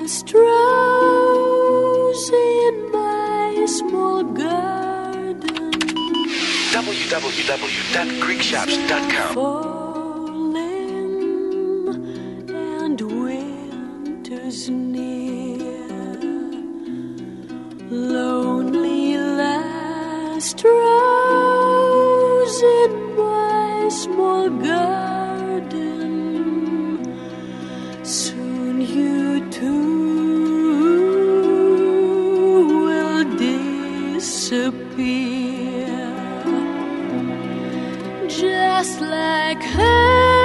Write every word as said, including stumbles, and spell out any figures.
last rose in my small garden. w w w dot greek shops dot com. Falling and winter's near. Lonely last rose in my small garden. Soon you too will disappear, just like her.